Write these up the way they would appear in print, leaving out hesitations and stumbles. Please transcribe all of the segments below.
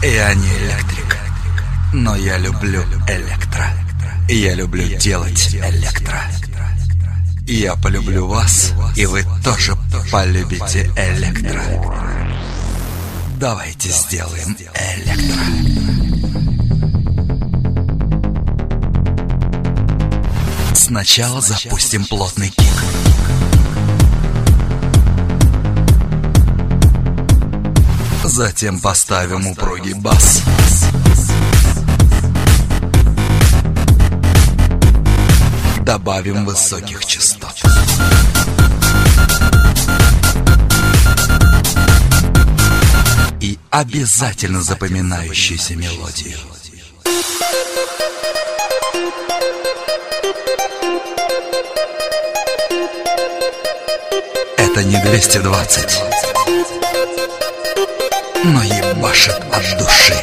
Я не электрик, но я люблю электро. Я люблю делать электро. Я полюблю вас, и вы тоже полюбите электро. Давайте сделаем электро. Сначала запустим плотный кик. Затем поставим упругий бас. Добавим высоких частот. И обязательно запоминающуюся мелодию. Это не 220, но ебашит от души.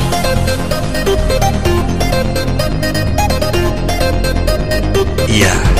Я